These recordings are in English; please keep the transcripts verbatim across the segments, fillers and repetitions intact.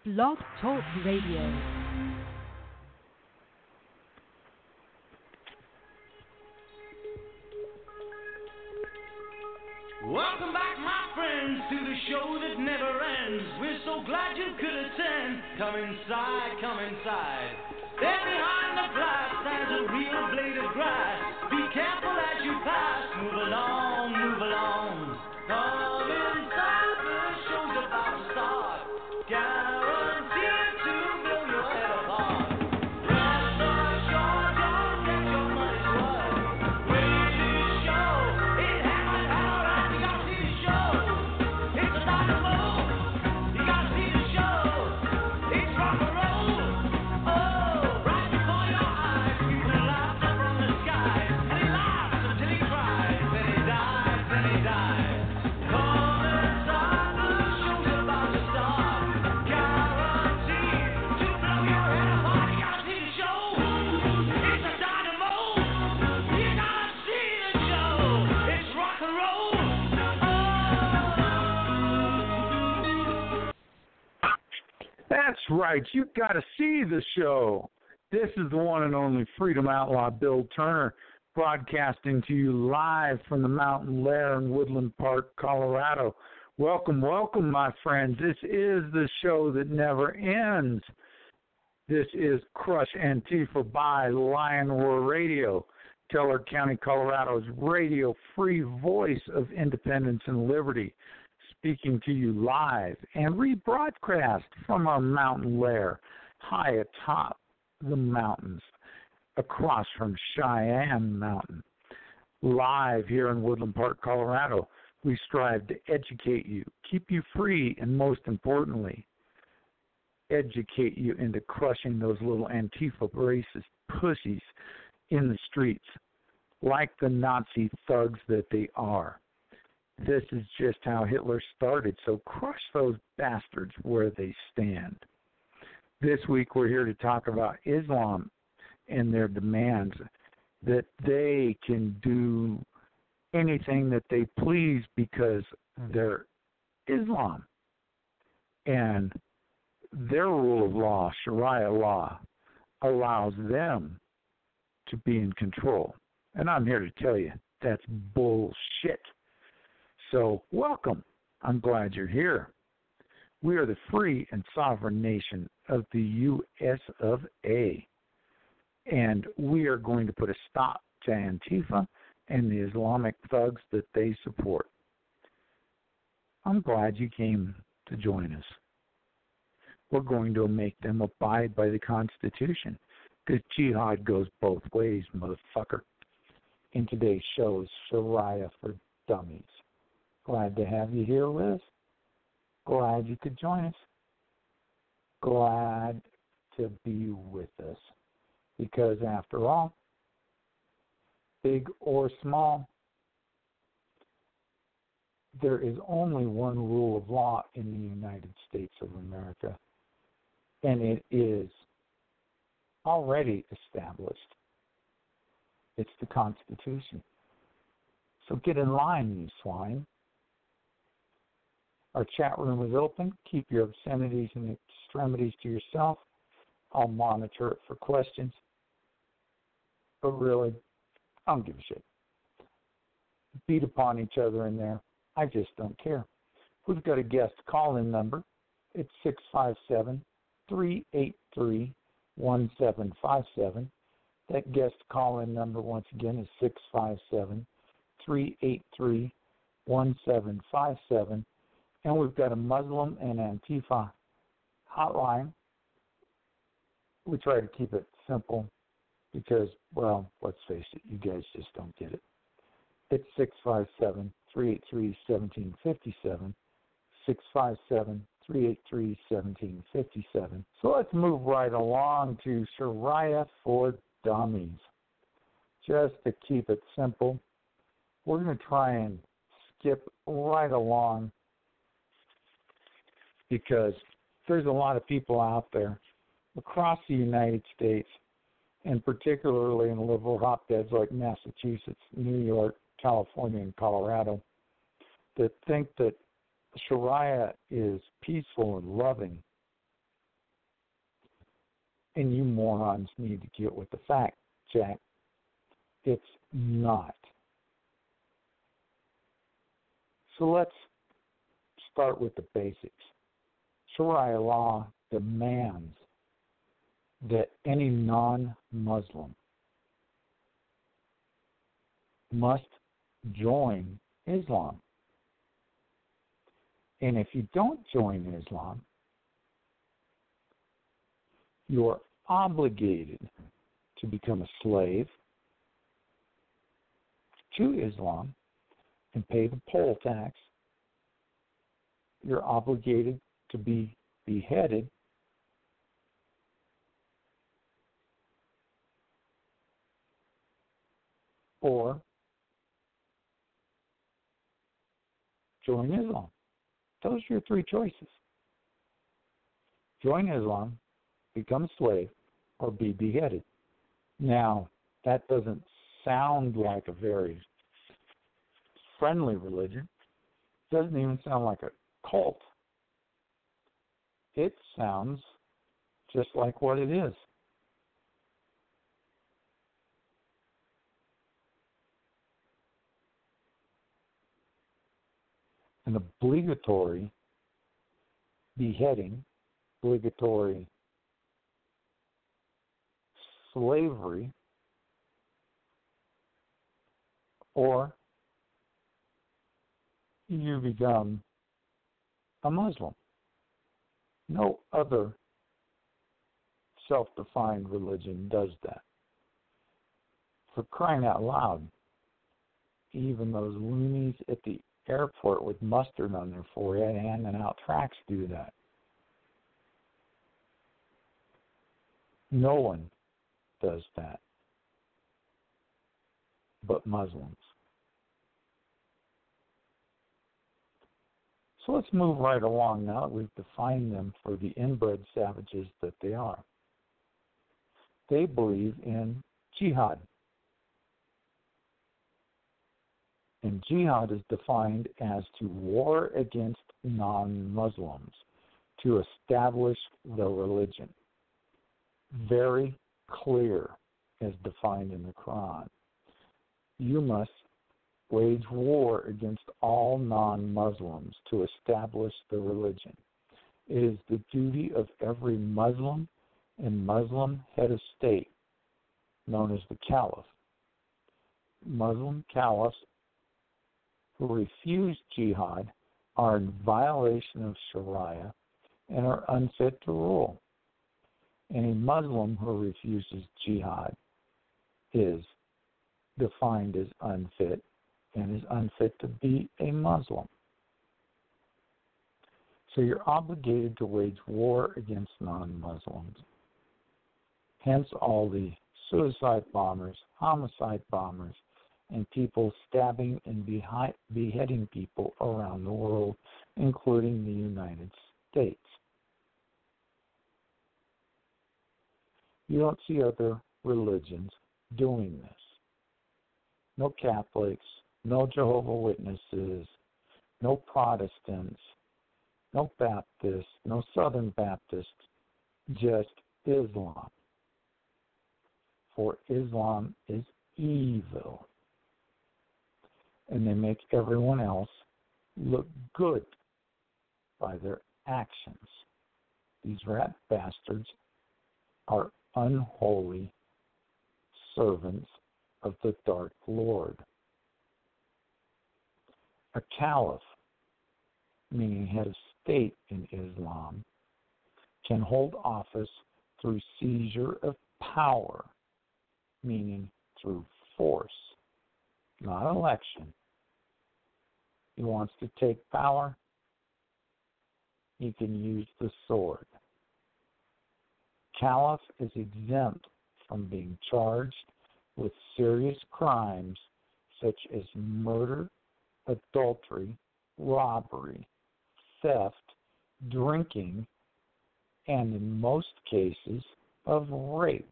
Blog Talk Radio. Welcome back, my friends, to the show that never ends. We're so glad you could attend. Come inside, come inside. There behind the glass stands a real blade of grass. Be careful as you pass. Move along, move along. Come inside, the show's about to start. Guaranteed to blow your head apart. Rest assured, you'll get your money's worth. With this show, it has it out. You gotta see the show. It's a dynamo. You gotta see the show. It's rock and roll. Oh, right before your eyes, people laughter from the sky, and he laughs until he cries, then he dies, then he dies. Come inside, the show's about to start. Guaranteed to blow your head apart. You gotta see the show. It's a dynamo. You gotta see the show. It's rock and roll. That's right. You got to see the show. This is the one and only Freedom Outlaw Bill Turner, broadcasting to you live from the mountain lair in Woodland Park, Colorado. Welcome, welcome, my friends. This is the show that never ends. This is Crush Antifa by Lion Roar Radio, Teller County, Colorado's radio-free voice of independence and liberty, speaking to you live and rebroadcast from our mountain lair high atop the mountains across from Cheyenne Mountain. Live here in Woodland Park, Colorado, we strive to educate you, keep you free, and most importantly, educate you into crushing those little Antifa racist pussies in the streets like the Nazi thugs that they are. This is just how Hitler started, so crush those bastards where they stand. This week we're here to talk about Islam and their demands that they can do anything that they please because they're Islam. And their rule of law, Sharia law, allows them to be in control. And I'm here to tell you, that's bullshit. So, welcome. I'm glad you're here. We are the free and sovereign nation of the U S of A. And we are going to put a stop to Antifa and the Islamic thugs that they support. I'm glad you came to join us. We're going to make them abide by the Constitution, because jihad goes both ways, motherfucker. In today's show is Sharia for Dummies. Glad to have you here with us. Glad you could join us. Glad to be with us. Because after all, big or small, there is only one rule of law in the United States of America, and it is already established. It's the Constitution. So get in line, you swine. Our chat room is open. Keep your obscenities and extremities to yourself. I'll monitor it for questions. But really, I don't give a shit. Beat upon each other in there. I just don't care. We've got a guest call-in number. It's six five seven, three eight three, one seven five seven. That guest call-in number, once again, is six five seven, three eight three, one seven five seven. And we've got a Muslim and Antifa hotline. We try to keep it simple because, well, let's face it, you guys just don't get it. It's six five seven, three eight three, one seven five seven, six five seven, three eight three, one seven five seven. So let's move right along to Sharia for Dummies. Just to keep it simple, we're going to try and skip right along because there's a lot of people out there across the United States, and particularly in liberal hotbeds like Massachusetts, New York, California, and Colorado, that think that Sharia is peaceful and loving And you morons need to get with the fact, Jack. It's not. So let's start with the basics. Sharia law demands that any non-Muslim must join Islam. And if you don't join Islam, you're obligated to become a slave to Islam and pay the poll tax. You're obligated to be beheaded. Or join Islam. Those are your three choices. Join Islam, become a slave, or be beheaded. Now, that doesn't sound like a very friendly religion. It doesn't even sound like a cult. It sounds just like what it is. An obligatory beheading, obligatory slavery, or you become a Muslim. No other self-defined religion does that. For crying out loud, even those loonies at the airport with mustard on their forehead handing out tracts do that. No one does that but Muslims. So let's move right along now that we've defined them for the inbred savages that they are. They believe in jihad. And jihad is defined as to war against non-Muslims to establish the religion. Very clear as defined in the Quran. You must wage war against all non-Muslims to establish the religion. It is the duty of every Muslim and Muslim head of state, known as the Caliph. Muslim caliphs who refuse jihad are in violation of Sharia and are unfit to rule. Any Muslim who refuses jihad is defined as unfit and is unfit to be a Muslim. So you're obligated to wage war against non-Muslims. Hence all the suicide bombers, homicide bombers, and people stabbing and behi- beheading people around the world, including the United States. You don't see other religions doing this. No Catholics, no Jehovah's Witnesses, no Protestants, no Baptists, no Southern Baptists, just Islam. For Islam is evil. And they make everyone else look good by their actions. These rat bastards are unholy servants of the Dark Lord. A caliph, meaning head of state in Islam, can hold office through seizure of power, meaning through force, not election. He wants to take power, he can use the sword. Caliph is exempt from being charged with serious crimes such as murder, adultery, robbery, theft, drinking, and in most cases of rape.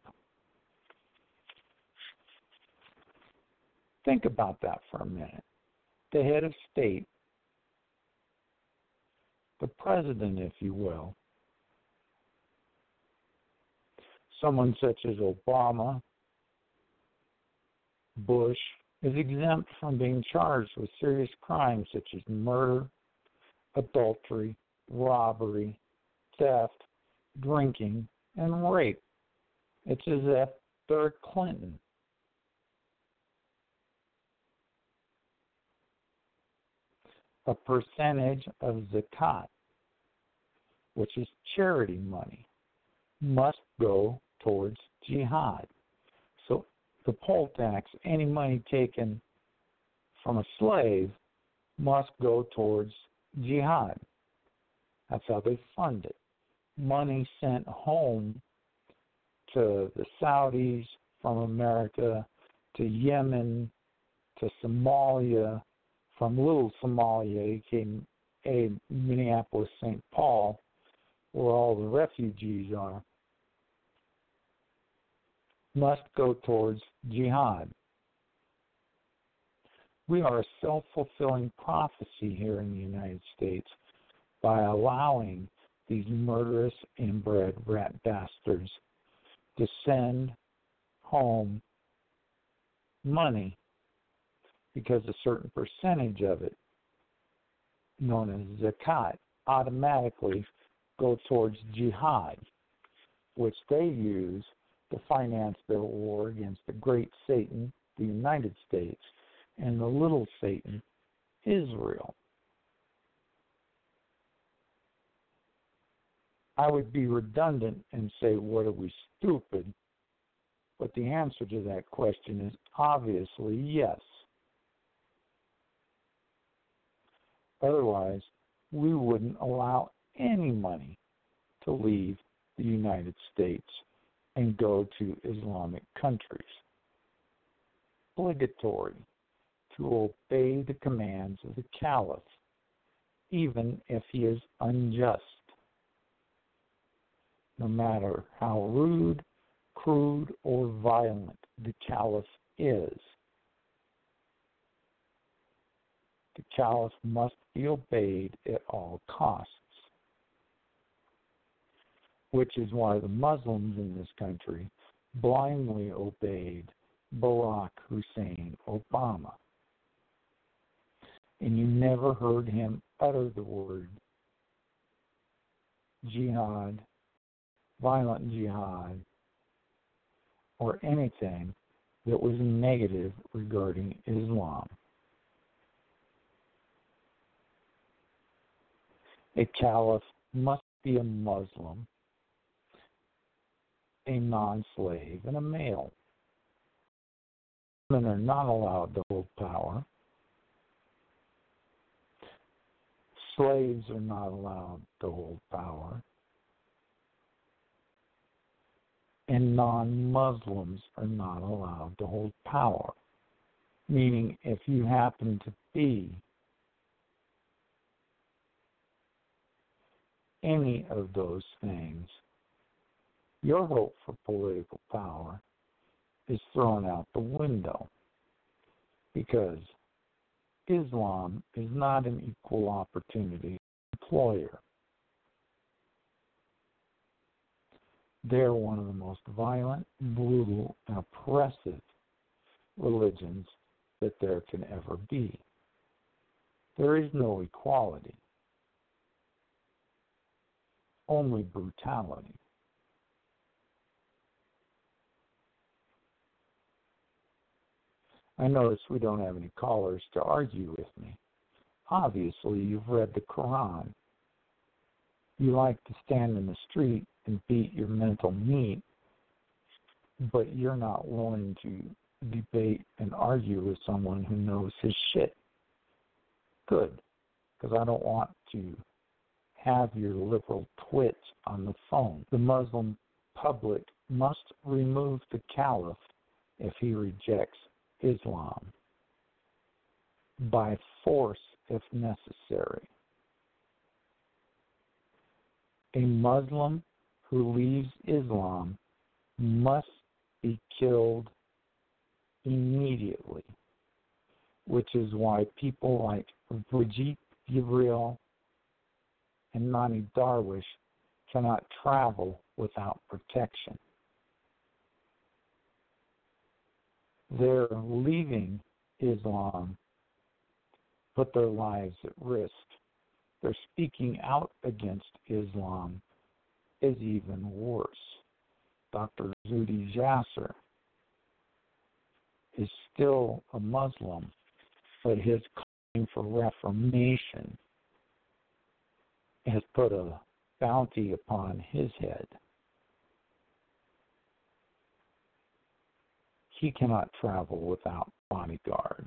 Think about that for a minute. The head of state, the president, if you will, Someone such as Obama, Bush, is exempt from being charged with serious crimes such as murder, adultery, robbery, theft, drinking, and rape. It's as if they're Clinton. A percentage of zakat, which is charity money, must go towards jihad. So the poll tax, any money taken from a slave, must go towards jihad. That's how they fund it. Money sent home to the Saudis from America, to Yemen, to Somalia, from little Somalia, came a Minneapolis, Saint Paul, where all the refugees are, must go towards jihad. We are a self-fulfilling prophecy here in the United States by allowing these murderous inbred rat bastards to send home money, because a certain percentage of it, known as zakat, automatically go towards jihad, which they use to finance their war against the great Satan, the United States, and the little Satan, Israel. I would be redundant and say, what are we, stupid? But the answer to that question is obviously yes. Otherwise, we wouldn't allow any money to leave the United States and go to Islamic countries. Obligatory to obey the commands of the Caliph, even if he is unjust. No matter how rude, crude, or violent the Caliph is, the Caliph must be obeyed at all costs, which is why the Muslims in this country blindly obeyed Barack Hussein Obama. And you never heard him utter the word jihad, violent jihad, or anything that was negative regarding Islam. A caliph must be a Muslim, a non-slave, and a male. Women are not allowed to hold power. Slaves are not allowed to hold power. And non-Muslims are not allowed to hold power. Meaning, if you happen to be any of those things, your hope for political power is thrown out the window, because Islam is not an equal opportunity employer. They're one of the most violent, brutal, and oppressive religions that there can ever be. There is no equality, only brutality. I notice we don't have any callers to argue with me. Obviously, you've read the Quran. You like to stand in the street and beat your mental meat, but you're not willing to debate and argue with someone who knows his shit. Good, because I don't want to have your liberal twits on the phone. The Muslim public must remove the caliph if he rejects Islam, by force if necessary. A Muslim who leaves Islam must be killed immediately, which is why people like Brigitte Gabriel and Nani Darwish cannot travel without protection. their leaving Islam put their lives at risk. Their speaking out against Islam is even worse. Doctor Zuhdi Jasser is still a Muslim, but his calling for reformation has put a bounty upon his head. He cannot travel without bodyguards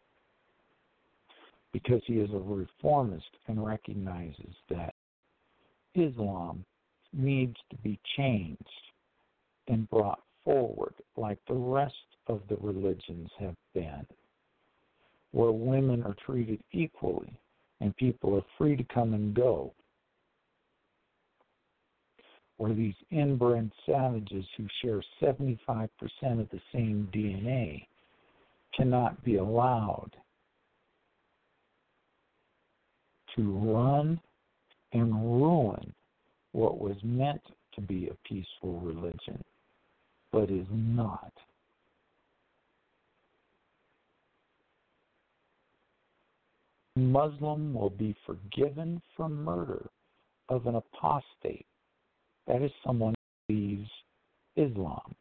because he is a reformist and recognizes that Islam needs to be changed and brought forward like the rest of the religions have been, where women are treated equally and people are free to come and go, where these inbred savages who share seventy-five percent of the same D N A cannot be allowed to run and ruin what was meant to be a peaceful religion, but is not. A Muslim will be forgiven for murder of an apostate. That is someone who leaves Islam.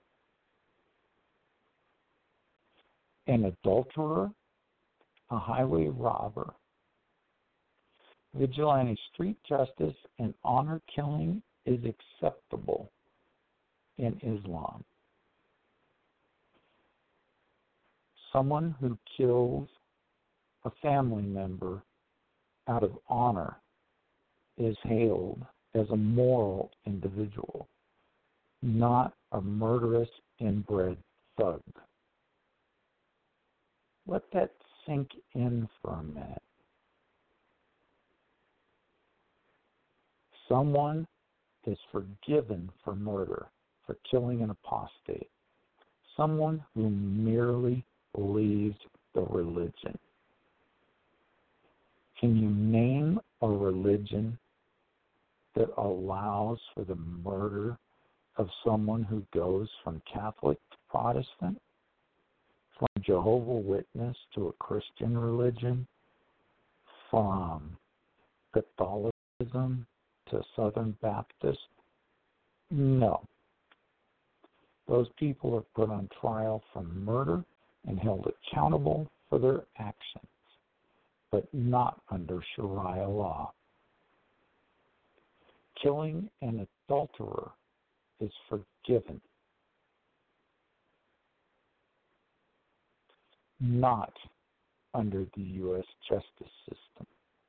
An adulterer, a highway robber, vigilante street justice, and honor killing is acceptable in Islam. Someone who kills a family member out of honor is hailed as a moral individual, not a murderous, inbred thug. Let that sink in for a minute. Someone is forgiven for murder, for killing an apostate. Someone who merely leaves the religion. Can you name a religion that allows for the murder of someone who goes from Catholic to Protestant, from Jehovah's Witness to a Christian religion, from Catholicism to Southern Baptist? No. Those people are put on trial for murder and held accountable for their actions, but not under Sharia law. Killing an adulterer is forgiven, not under the U S justice system.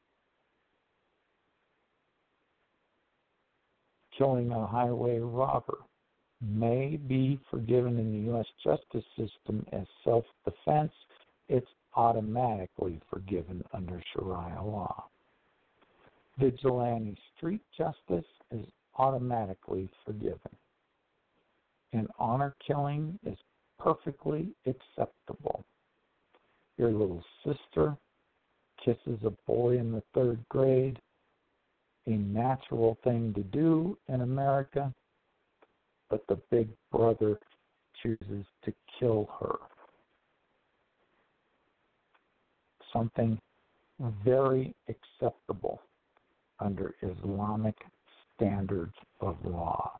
Killing a highway robber may be forgiven in the U S justice system as self-defense. It's automatically forgiven under Sharia law. Vigilante street justice is automatically forgiven. And honor killing is perfectly acceptable. Your little sister kisses a boy in the third grade, a natural thing to do in America, but the big brother chooses to kill her. Something very acceptable under Islamic standards of law.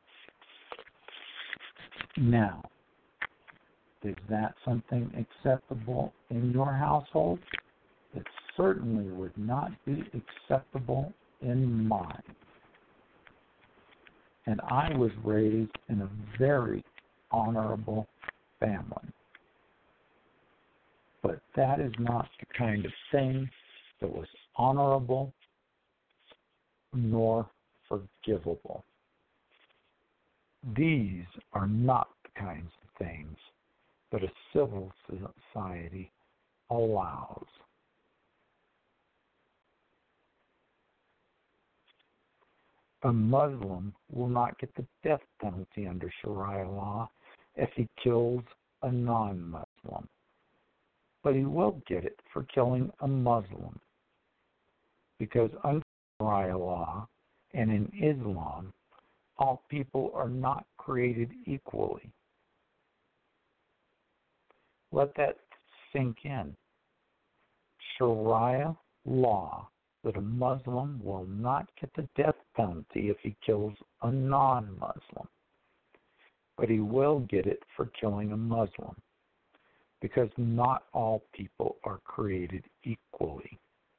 Now, is that something acceptable in your household? It certainly would not be acceptable in mine. And I was raised in a very honorable family. But that is not the kind of thing that was honorable nor forgivable. These are not the kinds of things that a civil society allows. A Muslim will not get the death penalty under Sharia law if he kills a non-Muslim, but he will get it for killing a Muslim, because under Sharia law and in Islam, all people are not created equally. Let that sink in. Sharia law that a Muslim will not get the death penalty if he kills a non-Muslim, but he will get it for killing a Muslim, because not all people are created equally.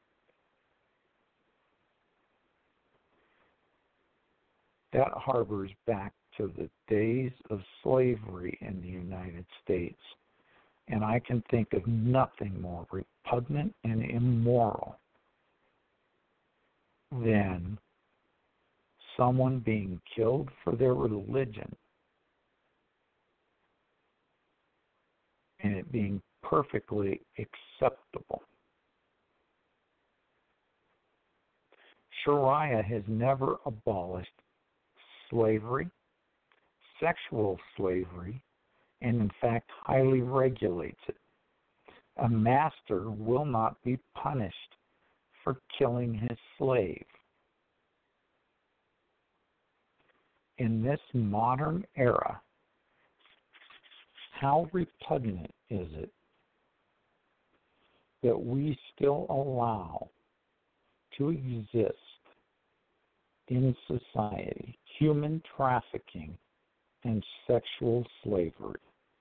That harbors back to the days of slavery in the United States, and I can think of nothing more repugnant and immoral than someone being killed for their religion and it being perfectly acceptable. Sharia has never abolished slavery, sexual slavery, and in fact highly regulates it. A master will not be punished for killing his slave. In this modern era, how repugnant is it that we still allow to exist in society human trafficking and sexual slavery,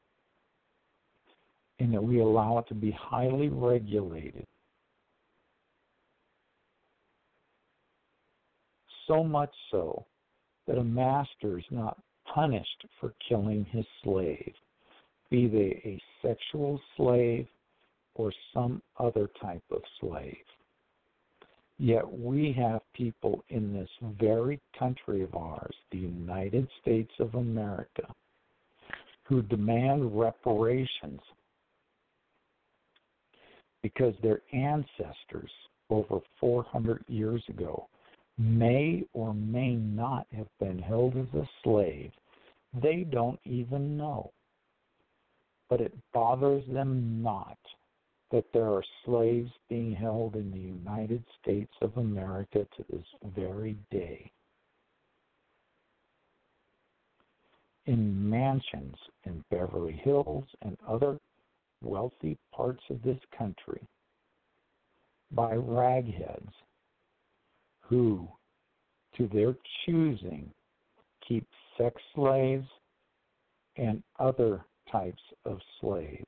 and that we allow it to be highly regulated, so much so that a master is not punished for killing his slave, be they a sexual slave or some other type of slave. Yet we have people in this very country of ours, the United States of America, who demand reparations because their ancestors over four hundred years ago may or may not have been held as a slave. They don't even know. But it bothers them not that there are slaves being held in the United States of America to this very day. In mansions in Beverly Hills and other wealthy parts of this country by ragheads who, to their choosing, keep sex slaves and other types of slaves,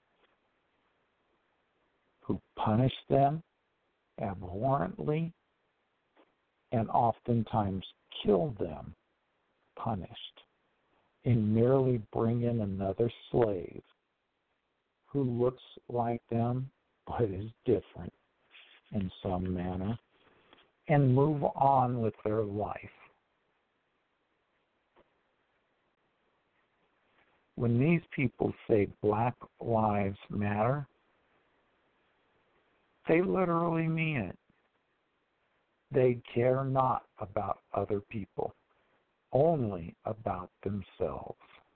who punish them abhorrently and oftentimes kill them punished, and merely bring in another slave who looks like them but is different in some manner, and move on with their life. When these people say Black Lives Matter, they literally mean it. They care not about other people, only about themselves.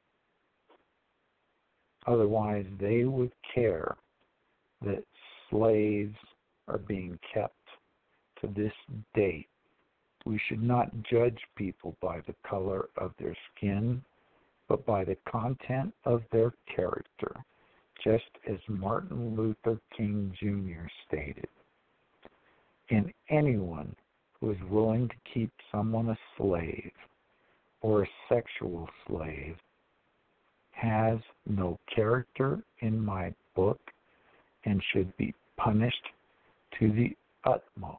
Otherwise, they would care that slaves are being kept to this date. We should not judge people by the color of their skin, but by the content of their character, just as Martin Luther King Junior stated. And anyone who is willing to keep someone a slave or a sexual slave has no character in my book and should be punished to the utmost.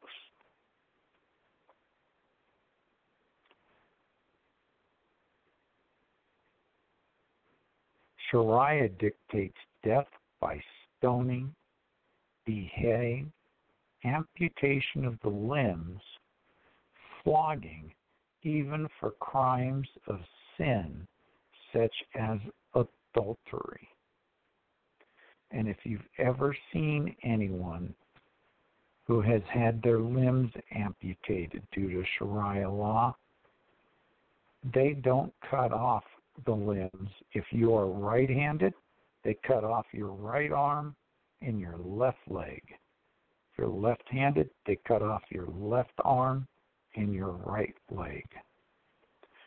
Sharia dictates death by stoning, beheading, amputation of the limbs, flogging, even for crimes of sin such as adultery. And if you've ever seen anyone who has had their limbs amputated due to Sharia law, they don't cut off the limbs. If you are right-handed, they cut off your right arm and your left leg. If you're left-handed, they cut off your left arm and your right leg.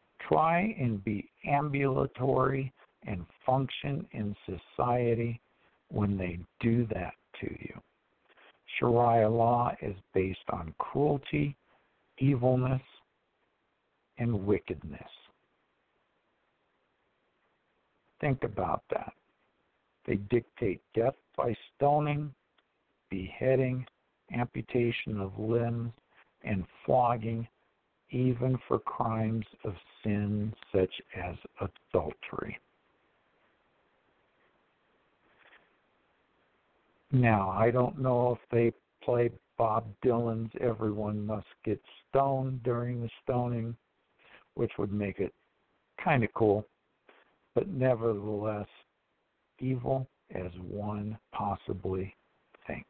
Try and be ambulatory and function in society when they do that to you. Sharia law is based on cruelty, evilness, and wickedness. Think about that. They dictate death by stoning, beheading, amputation of limbs, and flogging, even for crimes of sin such as adultery. Now, I don't know if they play Bob Dylan's Everyone Must Get Stoned during the stoning, which would make it kind of cool, but nevertheless, evil as one possibly think.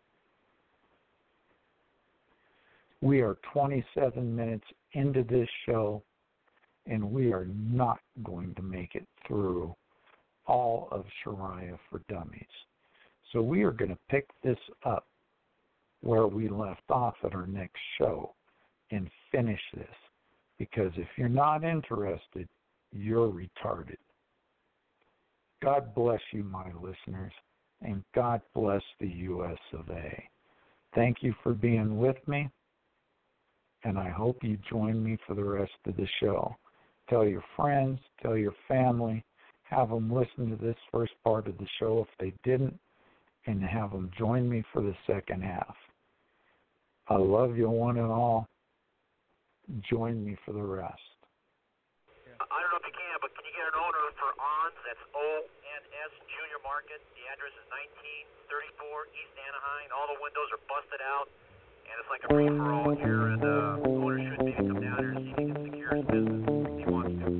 We are twenty-seven minutes into this show, and we are not going to make it through all of Sharia for Dummies. So we are going to pick this up where we left off at our next show and finish this. Because if you're not interested, you're retarded. God bless you, my listeners, and God bless the U S of A. Thank you for being with me, and I hope you join me for the rest of the show. Tell your friends, tell your family, have them listen to this first part of the show if they didn't, and have them join me for the second half. I love you one and all. Join me for the rest. I don't know if you can, but can you get an owner for O N S? That's O N S Junior Market. The address is nineteen thirty-four East Anaheim. All the windows are busted out, and it's like a free-for-all here, and uh, the owner should be to come down here and see if he can secure his business if he wants to.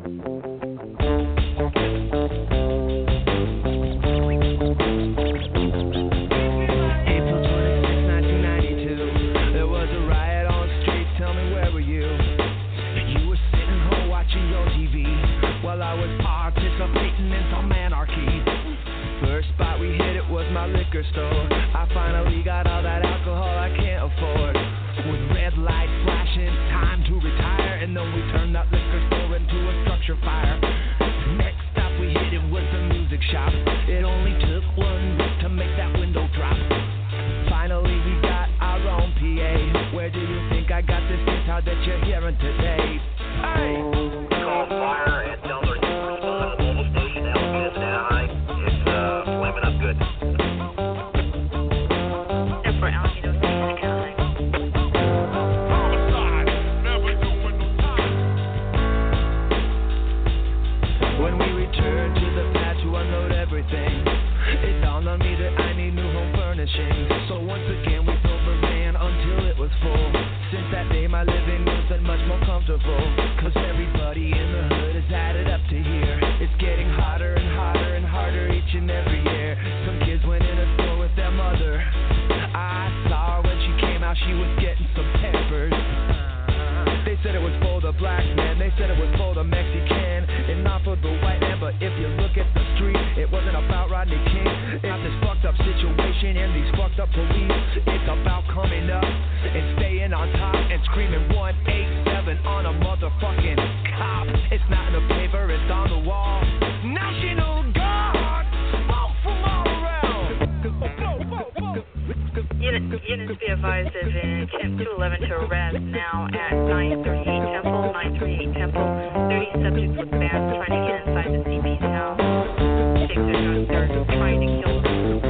Liquor store. I finally got all that alcohol I can't afford. With red lights flashing, time to retire, and then we turned that liquor store into a structure fire. Next stop we hit it was the music shop. It only took one rip to make that window drop. Finally we got our own P A. Where do you think I got this guitar that you're hearing today? Hey! Call fire and tell them to respond to the mobile station. Alameda, Anaheim. It's uh, flaming up good. It dawned on me that I need new home furnishings. So once again we filled the van until it was full. Since that day my living room's been much more comfortable. Cause everybody in the hood has added up to here. It's getting hotter and hotter and harder each and every year. Some kids went in a store with their mother. I saw her when she came out, she was getting some peppers. They said it was for the black man, they said it was for the Mexican, and not for the white man. But if you look at the street, it wasn't about Rodney King. It's this fucked up situation and these fucked up police. It's about coming up and staying on top and screaming one eight seven on a motherfucking cop. It's not in the paper, it's on the wall. National Guard, smoke from all around. Unit, units be advised of an attempt to eleven to arrest now at nine thirty-eight Temple, nine thirty-eight Temple. thirty subjects with bands trying to get inside the C P's house. Six are drunk, they're trying to kill them.